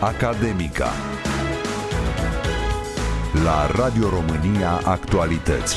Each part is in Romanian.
Academica. La Radio România Actualități.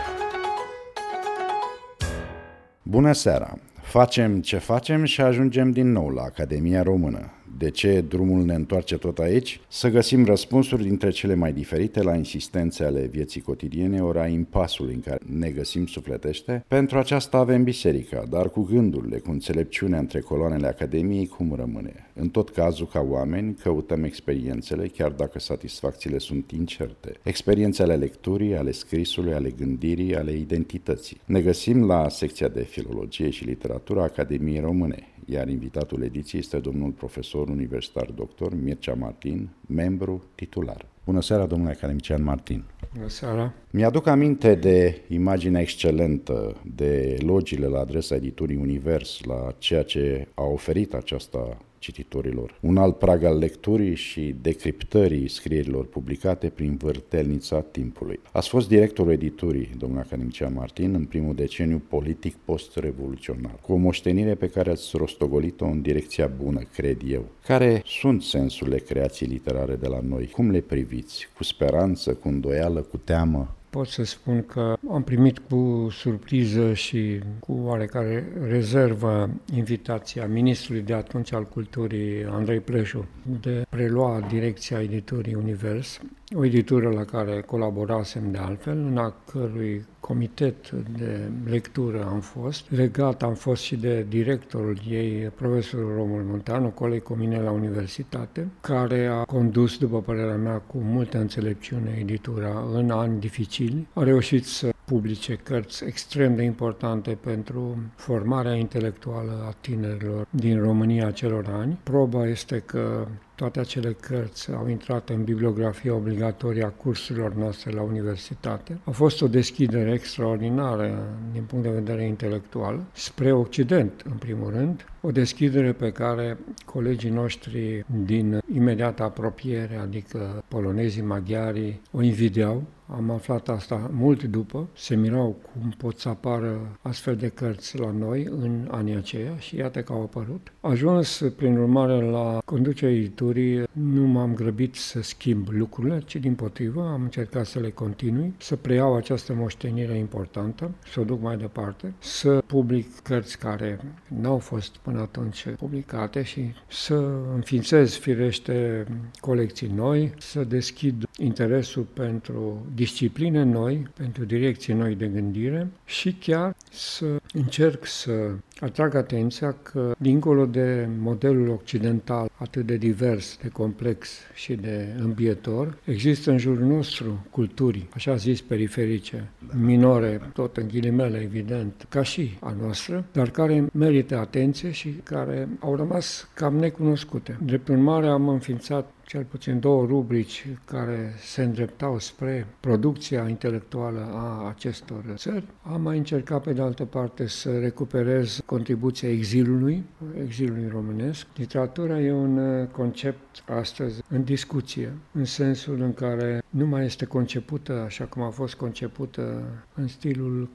Bună seara! Facem ce facem și ajungem din nou la Academia Română. De ce drumul ne întoarce tot aici? Să găsim răspunsuri dintre cele mai diferite la insistențe ale vieții cotidiene, ori a impasului în care ne găsim sufletește. Pentru aceasta avem biserica, dar cu gândurile, cu înțelepciunea între coloanele Academiei, cum rămâne? În tot cazul, ca oameni, căutăm experiențele, chiar dacă satisfacțiile sunt incerte. Experiențe ale lecturii, ale scrisului, ale gândirii, ale identității. Ne găsim la secția de filologie și literatură a Academiei Române, iar invitatul ediției este domnul profesor universitar doctor Mircea Martin, membru titular. Bună seara, domnule academician Martin! Bună seara! Mi-aduc aminte de imaginea excelentă, de elogiile la adresa editurii Univers, la ceea ce a oferit aceasta cititorilor. Un alt prag al lecturii și decriptării scrierilor publicate prin vârtelnița timpului. Ați fost directorul editurii, domnule academician Martin, în primul deceniu politic post-revoluționar, cu o moștenire pe care ați rostogolit-o în direcția bună, cred eu. Care sunt sensurile creației literare de la noi? Cum le priviți? Cu speranță, cu îndoială, cu teamă? Pot să spun că am primit cu surpriză și cu oarecare rezervă invitația ministrului de atunci al culturii, Andrei Pleșu, de prelua direcția editurii Univers, o editură la care colaborasem de altfel, în a cărui comitet de lectură am fost. Legat am fost și de directorul ei, profesorul Romul Munteanu, coleg cu mine la universitate, care a condus, după părerea mea, cu multă înțelepciune editura în ani dificili. A reușit să publice cărți extrem de importante pentru formarea intelectuală a tinerilor din România acelor ani. Proba este că toate acele cărți au intrat în bibliografia obligatorie a cursurilor noastre la universitate. A fost o deschidere extraordinară din punct de vedere intelectual spre Occident, în primul rând, o deschidere pe care colegii noștri din imediata apropiere, adică polonezii, maghiarii, o invidiau. Am aflat asta mult după, se mirau cum pot să apară astfel de cărți la noi în anii aceia și iată că au apărut. Ajuns, prin urmare, la conducerea editurii, nu m-am grăbit să schimb lucrurile, ci dimpotrivă, am încercat să le continui, să preiau această moștenire importantă, să o duc mai departe, să public cărți care n-au fost până atunci publicate și să înființez, firește, colecții noi, să deschid interesul pentru discipline noi, pentru direcții noi de gândire și chiar să încerc să atrag atenția că, dincolo de modelul occidental atât de divers, de complex și de îmbietor, există în jurul nostru culturi, așa zis, periferice, minore, tot în ghilimele, evident, ca și a noastră, dar care merită atenție și care au rămas cam necunoscute. Drept urmare, am înființat cel puțin 2 rubrici care se îndreptau spre producția intelectuală a acestor țări. Am mai încercat, pe de altă parte, să recuperez contribuția exilului românesc. Literatura e un concept astăzi în discuție, în sensul în care nu mai este concepută așa cum a fost concepută în stilul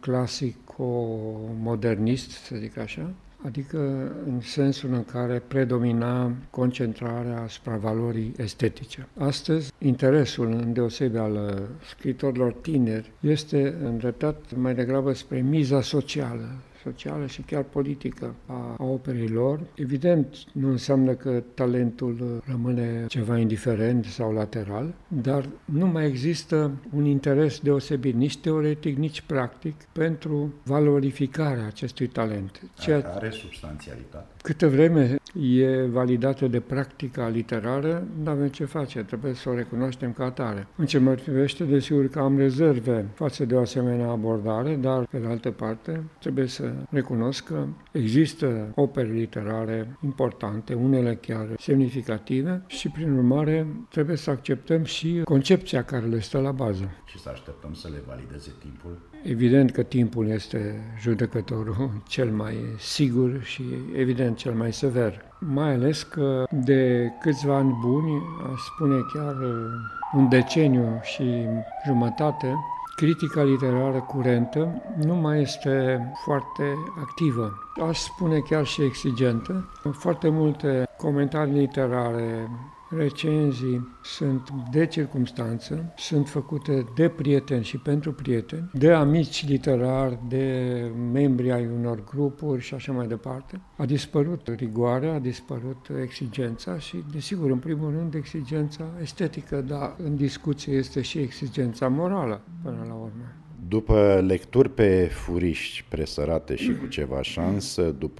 clasico-modernist, să zic așa, adică în sensul în care predomina concentrarea asupra valorii estetice. Astăzi, interesul îndeosebi al scriitorilor tineri este îndreptat mai degrabă spre miza socială și chiar politică a operilor. Evident, nu înseamnă că talentul rămâne ceva indiferent sau lateral, dar nu mai există un interes deosebit, nici teoretic, nici practic, pentru valorificarea acestui talent. Are substanțialitate. Câtă vreme e validată de practica literară, nu avem ce face, trebuie să o recunoaștem ca atare. În ce mă privește, desigur că am rezerve față de o asemenea abordare, dar, pe de altă parte, trebuie să recunosc că există opere literare importante, unele chiar semnificative și, prin urmare, trebuie să acceptăm și concepția care le stă la bază. Și să așteptăm să le valideze timpul? Evident că timpul este judecătorul cel mai sigur și, evident, cel mai sever. Mai ales că de câțiva ani buni, aș spune chiar un deceniu și jumătate, critica literară curentă nu mai este foarte activă. Aș spune chiar și exigentă. Foarte multe comentarii literare recenzii sunt de circumstanță, sunt făcute de prieteni și pentru prieteni, de amici literari, de membri ai unor grupuri și așa mai departe. A dispărut rigoarea, a dispărut exigența și, desigur, în primul rând, exigența estetică, dar în discuție este și exigența morală, până la urmă. După lecturi pe furiști presărate și cu ceva șansă, după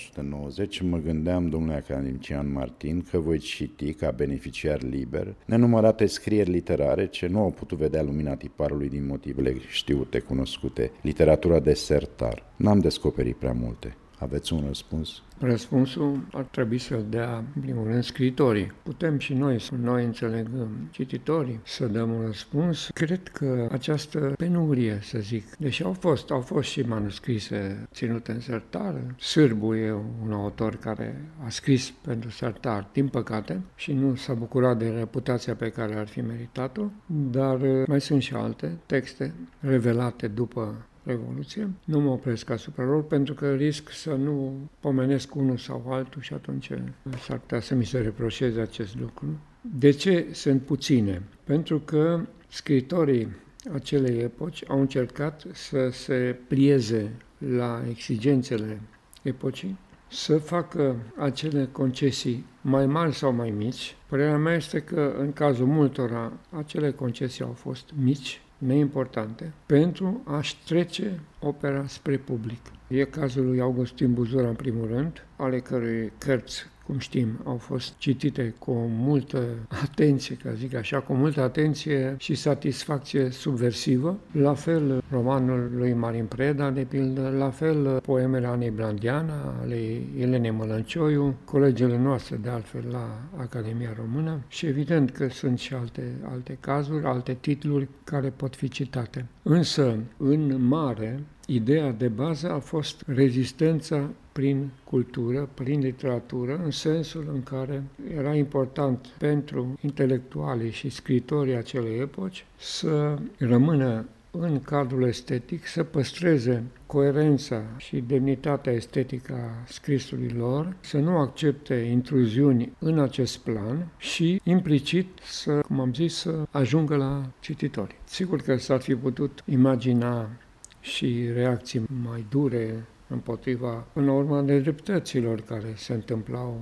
1990, mă gândeam, domnule academician Martin, că voi citi ca beneficiar liber nenumărate scrieri literare ce nu au putut vedea lumina tiparului din motivele știute, cunoscute, literatura de sertar. N-am descoperit prea multe. Aveți un răspuns? Răspunsul ar trebui să-l dea, în primul rând, scriitorii. Putem și noi înțelegăm cititorii, să dăm un răspuns. Cred că această penurie, să zic, deși au fost și manuscrise ținute în sertar. Sârbu e un autor care a scris pentru sertar, din păcate, și nu s-a bucurat de reputația pe care ar fi meritat-o, dar mai sunt și alte texte revelate după Revoluție. Nu mă opresc asupra lor pentru că risc să nu pomenesc unul sau altul și atunci s-ar putea să mi se reproșeze acest lucru. De ce sunt puține? Pentru că scriitorii acelei epoci au încercat să se plieze la exigențele epocii, să facă acele concesii mai mari sau mai mici. Părerea mea este că în cazul multora acele concesii au fost mici, neimportante, pentru a-și trece opera spre public. E cazul lui Augustin Buzura, în primul rând, ale cărui cărți, cum știm, au fost citite cu multă atenție, ca zic așa, cu multă atenție și satisfacție subversivă. La fel romanul lui Marin Preda, de pildă, la fel poemele Anei Blandiana, ale Elenei Mălăncioiu, colegele noastre, de altfel, la Academia Română și evident că sunt și alte cazuri, alte titluri care pot fi citate. Însă, în mare, ideea de bază a fost rezistența prin cultură, prin literatură, în sensul în care era important pentru intelectualii și scritorii acelei epoci să rămână în cadrul estetic, să păstreze coerența și demnitatea estetică a scrisului lor, să nu accepte intruziuni în acest plan și, implicit, cum am zis, să ajungă la cititori. Sigur că s-ar fi putut imagina și reacții mai dure împotriva, până la urmă, nedreptăților care se întâmplau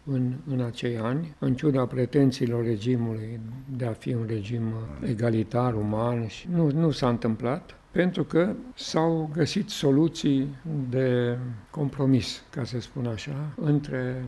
în acei ani, în ciuda pretențiilor regimului de a fi un regim egalitar, uman, și nu s-a întâmplat, pentru că s-au găsit soluții de compromis, ca să spun așa, între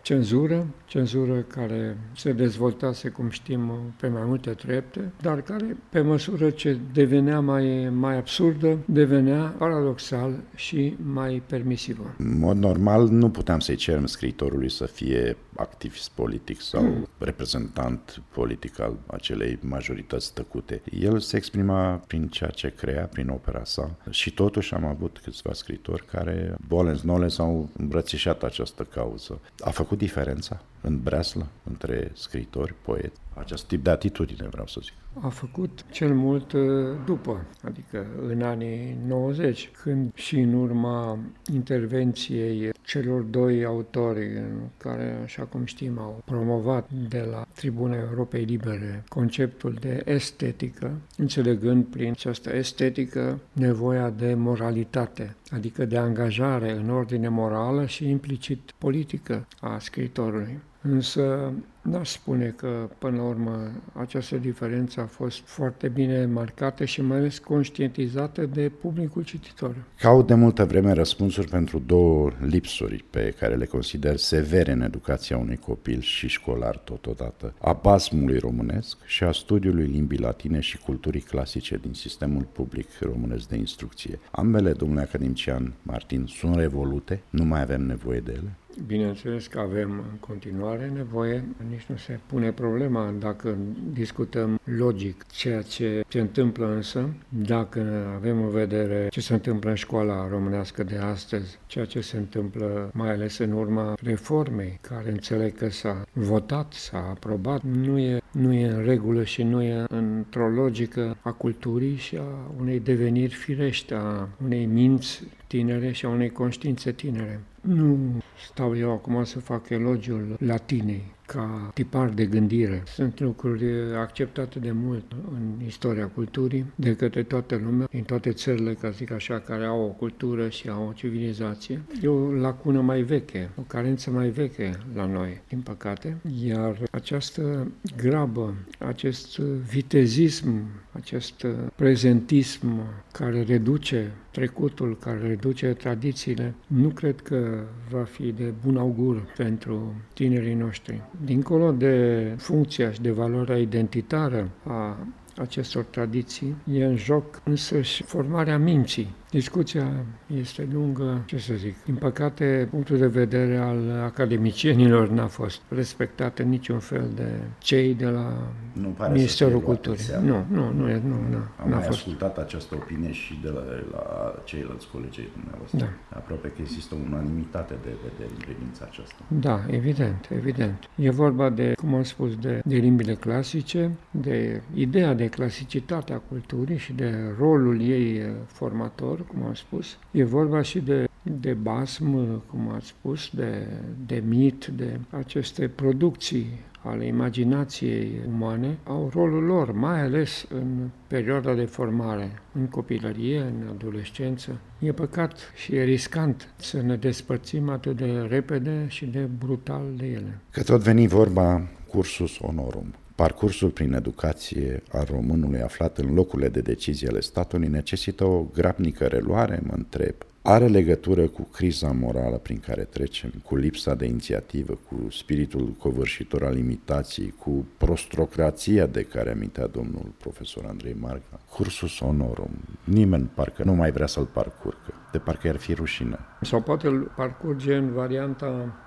cenzură care se dezvoltase, cum știm, pe mai multe trepte, dar care, pe măsură ce devenea mai absurdă, devenea paradoxal și mai permisivă. În mod normal, nu puteam să-i cerem scriitorului să fie activist politic sau reprezentant politic al acelei majorități tăcute. El se exprima prin ceea ce crea, prin opera sa și totuși am avut câțiva scriitori care, volens-nolens, au îmbrățișat această cauză. A făcut diferența în breaslă între scriitori, poeti? Acest tip de atitudine, vreau să zic. A făcut cel mult după, adică în anii 90, când și în urma intervenției celor doi autori care, așa cum știm, au promovat de la Tribuna Europei Libere conceptul de estetică, înțelegând prin această estetică nevoia de moralitate, adică de angajare în ordine morală și implicit politică a scriitorului. Însă n-aș spune că, până la urmă, această diferență a fost foarte bine marcată și mai ales conștientizată de publicul cititor. Caut de multă vreme răspunsuri pentru două lipsuri pe care le consider severe în educația unui copil și școlar totodată: a basmului românesc și a studiului limbii latine și culturii clasice din sistemul public românesc de instrucție. Ambele, domnule academician Martin, sunt revolute? Nu mai avem nevoie de ele? Bineînțeles că avem în continuare nevoie, nici nu se pune problema dacă discutăm logic ceea ce se întâmplă, însă dacă avem în vedere ce se întâmplă în școala românească de astăzi, ceea ce se întâmplă mai ales în urma reformei, care înțeleg că s-a votat, s-a aprobat, nu e în regulă și nu e într-o logică a culturii și a unei deveniri firești, a unei minți tinere și a unei conștiințe tinere. Nu stau eu acum să fac elogiul latinei, ca tipar de gândire. Sunt lucruri acceptate de mult în istoria culturii, de către toată lumea, din toate țările, ca zic așa, care au o cultură și au o civilizație. E o lacună mai veche, o carență mai veche la noi, din păcate, iar această grabă, acest vitezism, acest prezentism care reduce trecutul, care reduce tradițiile, nu cred că va fi de bun augur pentru tinerii noștri. Dincolo de funcția și de valoarea identitară a acestor tradiții, e în joc însăși formarea minții. Discuția este lungă, ce să zic. Din păcate, punctul de vedere al academicienilor n-a fost respectat în niciun fel de cei de la Ministerul Culturii. Nu. Am mai ascultat această opinie și de la ceilalți colegi ai dumneavoastră. Da. Aproape că există unanimitate de vedere în privința aceasta. Da, evident. E vorba de, cum am spus, de limbile clasice, de ideea de clasicitate a culturii și de rolul ei formator, cum am spus. E vorba și de basm, cum ați spus, de mit, de aceste producții ale imaginației umane, au rolul lor, mai ales în perioada de formare, în copilărie, în adolescență. E păcat și e riscant să ne despărțim atât de repede și de brutal de ele. Că tot veni vorba cursus honorum. Parcursul prin educație al românului aflat în locurile de decizie ale statului necesită o grabnică reluare, mă întreb. Are legătură cu criza morală prin care trecem, cu lipsa de inițiativă, cu spiritul covârșitor al imitației, cu prostrocrația de care amintea domnul profesor Andrei Marga. Cursus honorum. Nimeni parcă nu mai vrea să-l parcurgă, de parcă ar fi rușine. Sau poate îl parcurge în varianta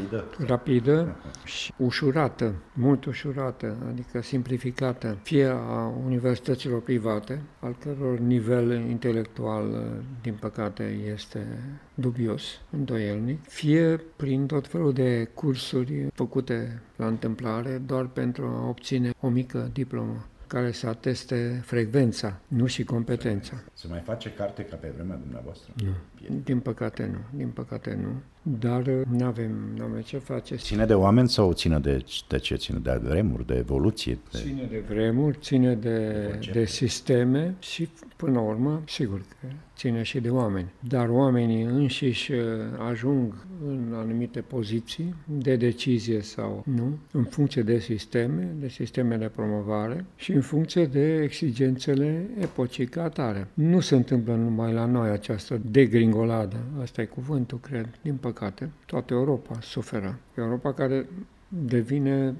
rapidă și ușurată, mult ușurată, adică simplificată, fie a universităților private, al căror nivel intelectual, din păcate, este dubios, îndoielnic, fie prin tot felul de cursuri făcute la întâmplare doar pentru a obține o mică diplomă care să ateste frecvența, nu și competența. Se mai face carte ca pe vremea dumneavoastră? Nu. Din păcate nu. Dar n-avem ce face. Ține de oameni sau ține de ce? Ține de vremuri, de evoluție? Ține de vremuri, ține de sisteme și, până la urmă, sigur că ține și de oameni. Dar oamenii înșiși ajung în anumite poziții de decizie sau nu, în funcție de sisteme de promovare și în funcție de exigențele epocii ca atare. Nu se întâmplă numai la noi această degringoladă, asta e cuvântul, cred, din păcate. Toată Europa suferă. Europa care devine,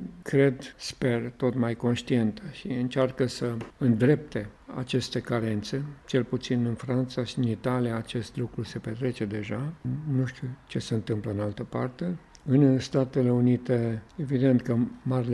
sper, tot mai conștientă și încearcă să îndrepte aceste carențe, cel puțin în Franța și în Italia acest lucru se petrece deja. Nu știu ce se întâmplă în altă parte. În Statele Unite, evident că marile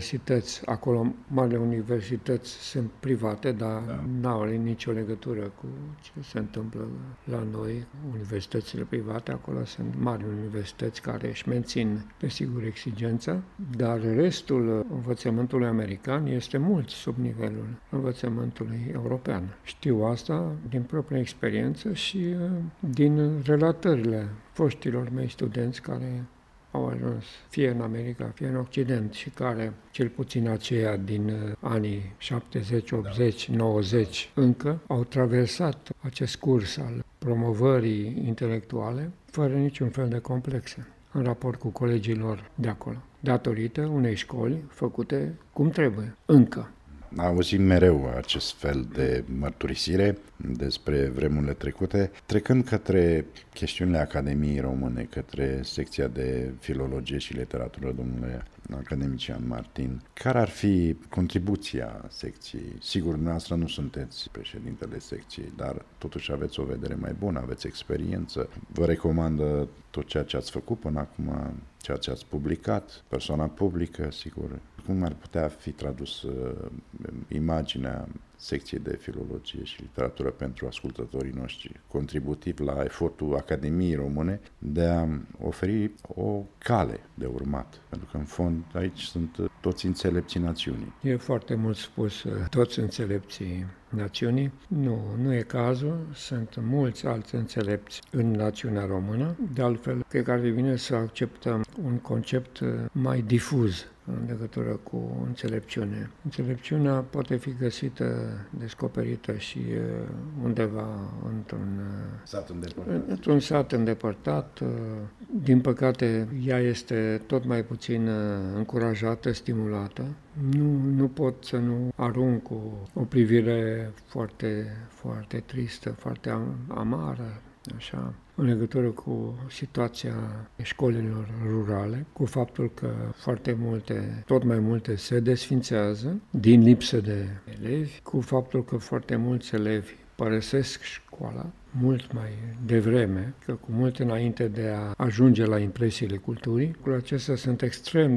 universități sunt private, dar n-au nicio legătură cu ce se întâmplă la noi. Universitățile private, acolo sunt mari universități care își mențin, desigur, exigența, dar restul învățământului american este mult sub nivelul învățământului european. Știu asta din propria experiență și din relatările foștilor mei studenți care au ajuns fie în America, fie în Occident și care, cel puțin aceia din anii 70, 80, 90, încă au traversat acest curs al promovării intelectuale fără niciun fel de complexe în raport cu colegii lor de acolo, datorită unei școli făcute cum trebuie, încă. Auzim mereu acest fel de mărturisire despre vremurile trecute, trecând către chestiunile Academiei Române, către secția de filologie și literatură, domnule academician Martin. Care ar fi contribuția secției? Sigur, dumneavoastră nu sunteți președintele secției, dar totuși aveți o vedere mai bună, aveți experiență. Vă recomandă tot ceea ce ați făcut până acum, ceea ce ați publicat, persoana publică, sigur. Cum ar putea fi tradus imaginea secției de filologie și literatură pentru ascultătorii noștri, contributiv la efortul Academiei Române de a oferi o cale de urmat. Pentru că, în fond, aici sunt toți înțelepții națiunii. E foarte mult spus, toți înțelepții națiunii. Nu e cazul, sunt mulți alți înțelepți în națiunea română. De altfel, cred că ar fi bine să acceptăm un concept mai difuz în legătură cu înțelepciune. Înțelepciunea poate fi găsită, descoperită și undeva într-un sat îndepărtat. Din păcate, ea este tot mai puțin încurajată, stimulată. Nu pot să nu arunc cu o privire foarte, foarte tristă, foarte amară, așa, în legătură cu situația școlilor rurale, cu faptul că tot mai multe se desfințează din lipsă de elevi, cu faptul că foarte mulți elevi părăsesc școala mult mai devreme, că cu mult înainte de a ajunge la impresiile culturii. Lucrurile acestea sunt extrem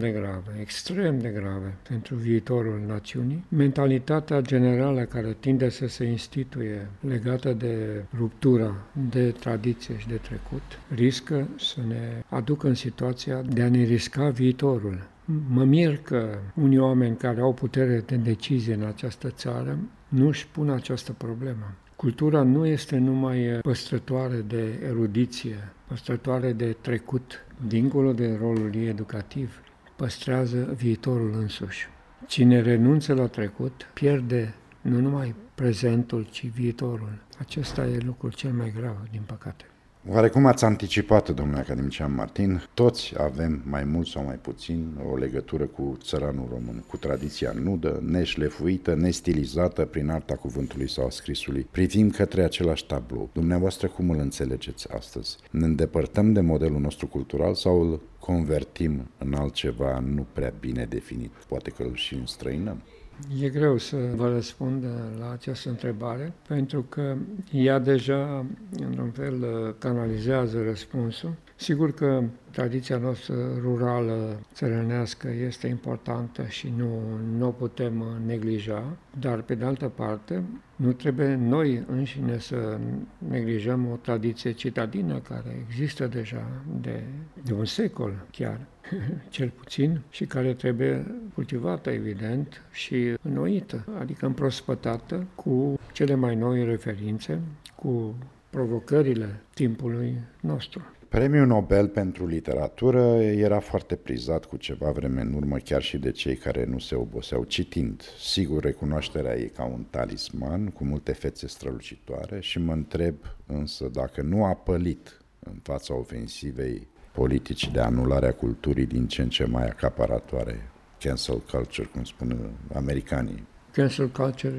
de grave pentru viitorul națiunii. Mentalitatea generală care tinde să se instituie legată de ruptura de tradiție și de trecut riscă să ne aducă în situația de a ne risca viitorul. Mă mir că unii oameni care au putere de decizie în această țară nu își pun această problemă. Cultura nu este numai păstrătoare de erudiție, păstrătoare de trecut. Dincolo de rolul ei educativ, păstrează viitorul însuși. Cine renunță la trecut pierde nu numai prezentul, ci viitorul. Acesta e lucrul cel mai grav, din păcate. Oarecum ați anticipat, domnule academician Martin, toți avem mai mult sau mai puțin o legătură cu țăranul român, cu tradiția nudă, neșlefuită, nestilizată prin arta cuvântului sau a scrisului. Privim către același tablou. Dumneavoastră cum îl înțelegeți astăzi? Ne îndepărtăm de modelul nostru cultural sau îl convertim în altceva nu prea bine definit? Poate că îl și înstrăinăm? E greu să vă răspund la această întrebare, pentru că ea deja, într-un fel, canalizează răspunsul. Sigur că tradiția noastră rurală, țărănească, este importantă și nu o putem neglija, dar, pe de altă parte, nu trebuie noi înșine să neglijăm o tradiție citadină care există deja de un secol chiar, cel puțin, și care trebuie cultivată, evident, și înnoită, adică împrospătată cu cele mai noi referințe, cu provocările timpului nostru. Premiul Nobel pentru literatură era foarte prizat cu ceva vreme în urmă, chiar și de cei care nu se oboseau citind. Sigur, recunoașterea ei ca un talisman cu multe fețe strălucitoare și mă întreb însă dacă nu a pălit în fața ofensivei politici de anulare a culturii din ce în ce mai acaparatoare, cancel culture, cum spun americanii. Cancel culture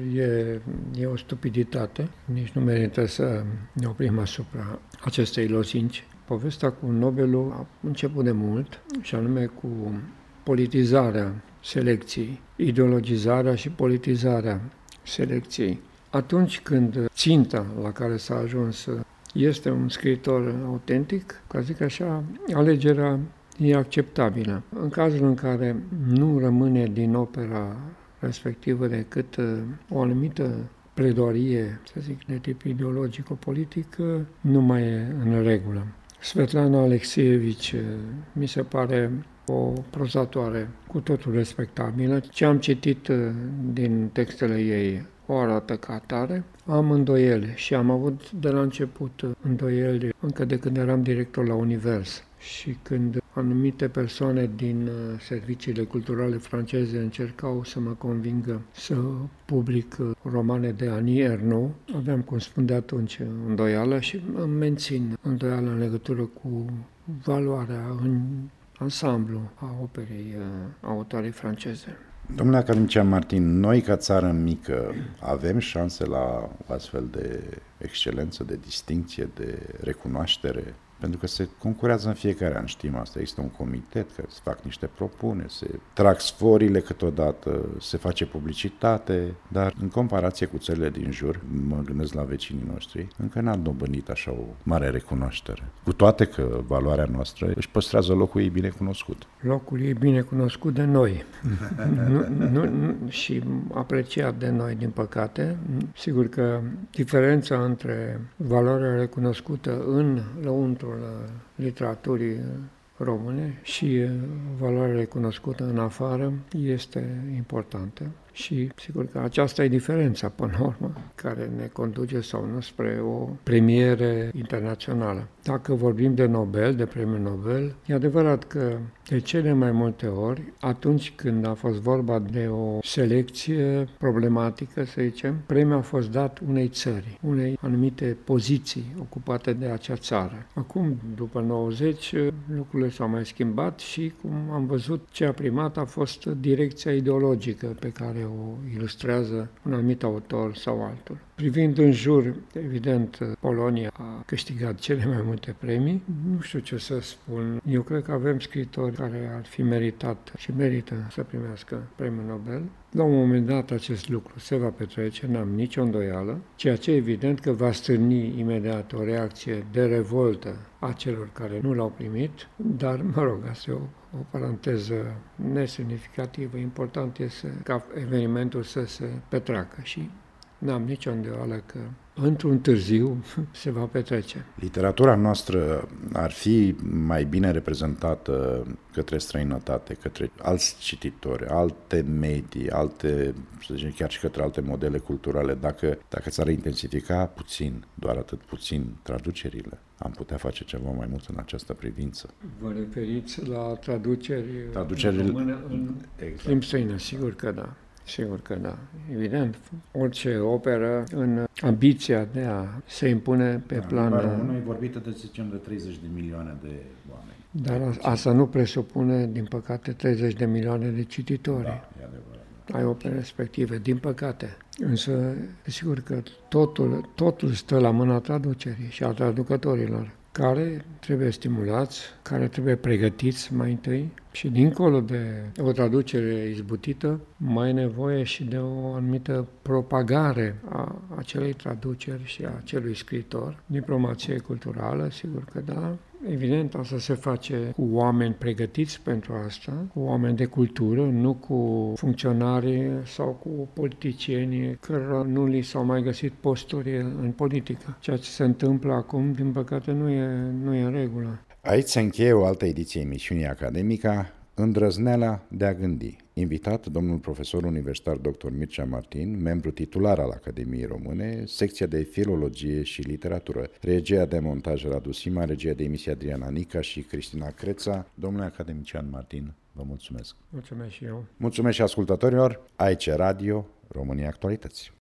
e o stupiditate, nici nu merită să ne oprim asupra acestei lozinci. Povestea cu Nobelul a început de mult, și anume cu politizarea selecției, ideologizarea și politizarea selecției. Atunci când ținta la care s-a ajuns este un scriitor autentic, ca zic așa, alegerea e acceptabilă. În cazul în care nu rămâne din opera respectivă decât o anumită pledoarie, să zic, de tip ideologico-politic, nu mai e în regulă. Svetlana Alexievich mi se pare o prozatoare cu totul respectabilă. Ce am citit din textele ei o arată ca atare. Am îndoieli și am avut de la început îndoieli încă de când eram director la Univers și când anumite persoane din serviciile culturale franceze încercau să mă convingă să public romane de Annie Ernaux. Aveam, cum spun de atunci, îndoială și îmi mențin îndoială în legătură cu valoarea în ansamblu a operei autoarei franceze. Domnule academician Martin, noi ca țară mică avem șanse la o astfel de excelență, de distincție, de recunoaștere pentru că se concurează în fiecare an, știm asta, există un comitet care se fac niște propuneri, se trag sforile câteodată, se face publicitate, dar în comparație cu țările din jur, mă gândesc la vecinii noștri, încă n-am dobândit așa o mare recunoaștere. Cu toate că valoarea noastră își păstrează locul ei bine cunoscut. Locul ei bine cunoscut de noi și apreciat de noi, din păcate. Sigur că diferența între valoarea recunoscută în lăuntrul literaturii române și valoarea recunoscută în afară este importantă. Și sigur că aceasta e diferența, până la urmă, care ne conduce sau nu spre o premiere internațională. Dacă vorbim de Nobel, de premiul Nobel, e adevărat că de cele mai multe ori, atunci când a fost vorba de o selecție problematică, să zicem, premiul a fost dat unei țări, unei anumite poziții ocupate de acea țară. Acum, după 90, lucrurile s-au mai schimbat și, cum am văzut, ce a primat a fost direcția ideologică pe care o ilustrează un anumit autor sau altul. Privind în jur, evident, Polonia a câștigat cele mai multe premii. Nu știu ce să spun. Eu cred că avem scriitori care ar fi meritat și merită să primească premiul Nobel. La un moment dat acest lucru se va petrece, n-am nicio îndoială, ceea ce evident că va stârni imediat o reacție de revoltă a celor care nu l-au primit, dar, mă rog, asta e o paranteză nesemnificativă. Important este ca evenimentul să se petreacă și n-am nicio îndoială că într-un târziu se va petrece. Literatura noastră ar fi mai bine reprezentată către străinătate, către alți cititori, alte medii, alte, să zicem, chiar și către alte modele culturale, dacă s-ar intensifica puțin, doar atât puțin, traducerile. Am putea face ceva mai mult în această privință. Vă referiți la traducerile în română în limbi străină? Sigur că da. Sigur că da. Evident, orice operă în ambiția de a se impune pe plan... Română e vorbită de, zicem, de 30 de milioane de oameni. Dar asta nu presupune, din păcate, 30 de milioane de cititori. Da, e adevărat. Ai opere respective, din păcate. Însă, sigur că totul stă la mâna traducerii și a traducătorilor, care trebuie stimulați, care trebuie pregătiți mai întâi și dincolo de o traducere izbutită, mai e nevoie și de o anumită propagare a acelei traduceri și a acelui scriitor. Diplomație culturală, sigur că da. Evident, asta se face cu oameni pregătiți pentru asta, cu oameni de cultură, nu cu funcționari sau cu politicieni cărora nu li s-au mai găsit posturi în politică. Ceea ce se întâmplă acum, din păcate, nu e în regulă. Aici se încheie o altă ediție emisiunii Academica, Îndrăzneala de a gândi. Invitat domnul profesor universitar dr. Mircea Martin, membru titular al Academiei Române, secția de filologie și literatură, regia de montaj Radu Sima, regia de emisie Adriana Nica și Cristina Creța. Domnule academician Martin, vă mulțumesc. Mulțumesc și eu. Mulțumesc și ascultătorilor. Aici Radio România Actualități.